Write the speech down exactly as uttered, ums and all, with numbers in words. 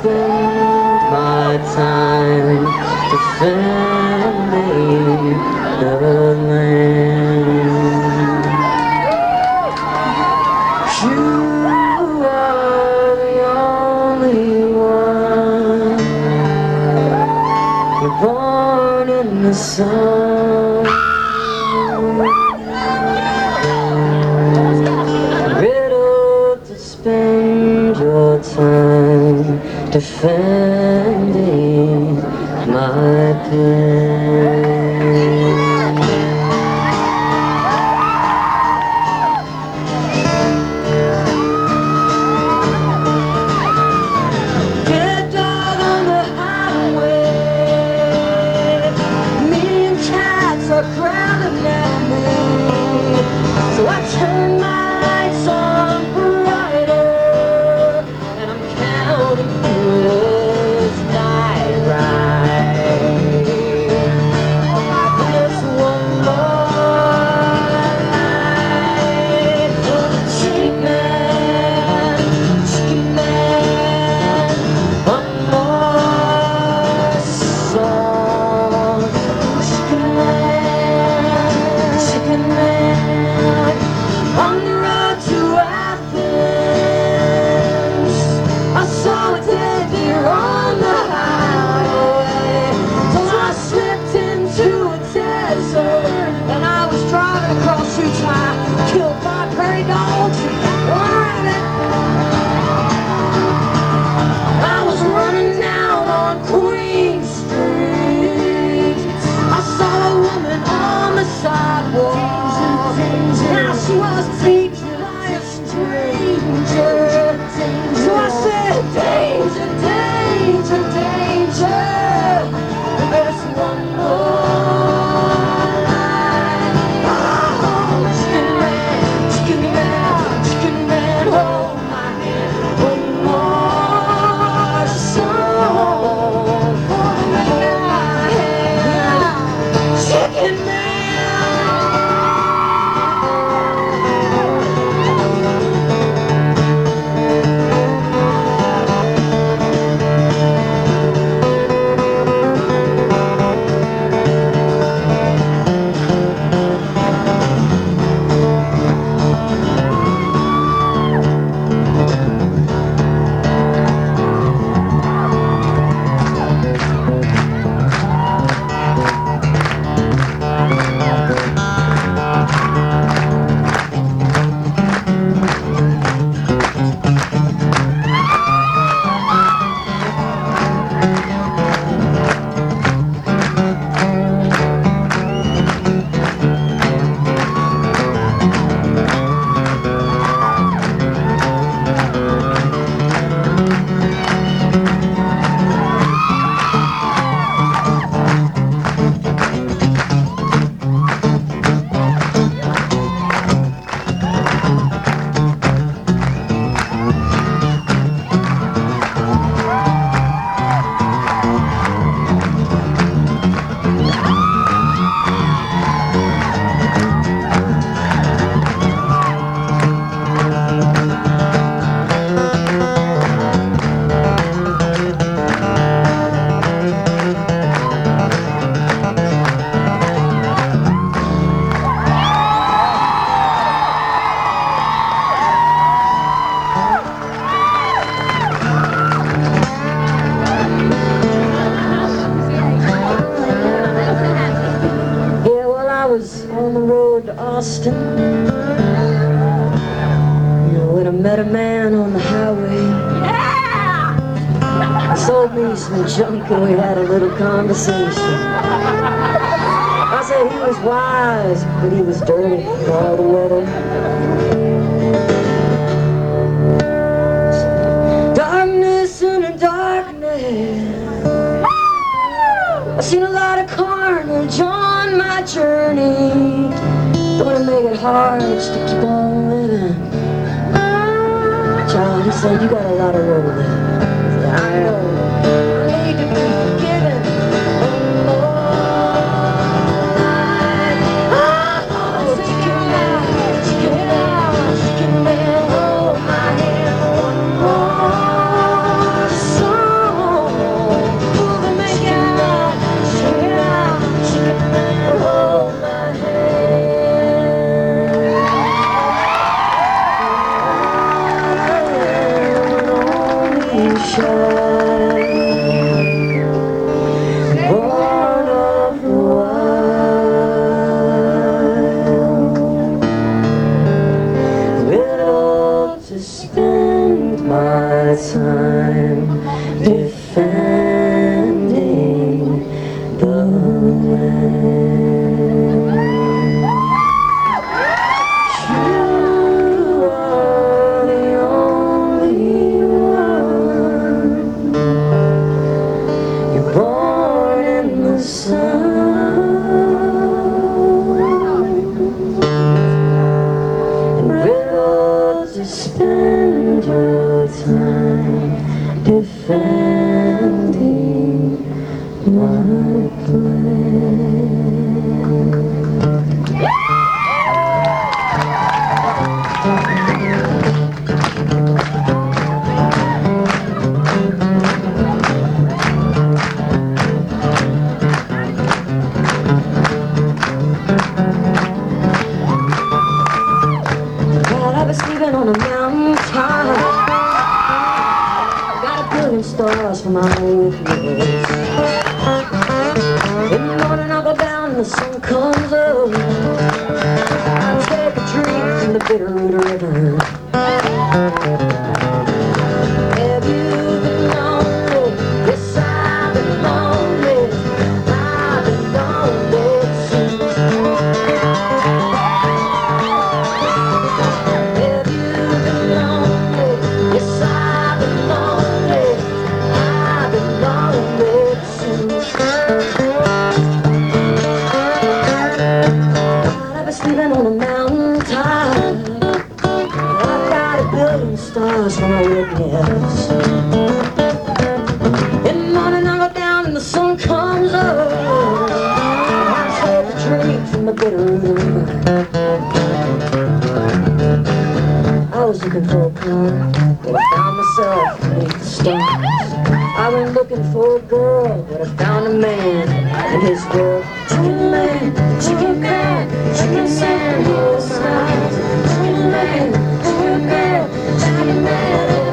spend my time defending the land. You are the only one. You're born in the sun. Riddled to spend your time defending my pen. Get dog on the highway, million cats are growling at me, so I turn my lights on brighter, and I'm counting this night ride. Just one more night for the chicken man, chicken man. One more song, chicken man, chicken man. On the road to Athens, I saw a dead deer on the highway, till I slipped into a desert, and I was driving across routes high, killed by prairie dogs, one rabbit. I was running down on Queen Street, I saw a woman on the sidewalk. Now she was beaten by a stranger, so I said, danger, danger, danger. There's one more night. Oh, chicken man, chicken man, chicken man, hold my hand. One more song for my hand. Chicken man. Austin, you know, when I met a man on the highway. Yeah! He sold me some junk and we had a little conversation. I said he was wise, but he was dirty all the weather. Darkness and a darkness. I've seen a lot of carnage on my journey. Don't want to make it hard just to keep on living. John, he said, you got a lot of road left. I said, I know. I need to be forgiven. Oh, oh, chicken man, chicken man, chicken man, hold my hand one more song. born of the wild, riddled to spend my time defending the land. You are the only one. You're born in the sun and riddled to spend your time defending my plan. Well, I was sleeping on a mountain top. Got a billion stars for my witness. In the morning I'll go down and the sun comes up. I'll take a drink from the Bitterroot River. Have you been lonely? Yes, I've been lonely. I've been lonely too. Have you been lonely? Yes, I've been lonely. I've been lonely too. I was sleeping on a mountain top. I've got a billion stars for my witness. In the morning I go down and the sun comes up. I take a drink from the Bitterroot River. I was looking for a car, but I found myself beneath the stars. I went looking for a girl, but I found a man and his world. Chicken man, chicken man, chicken man, he was nice. Chicken man, chicken man, chicken man.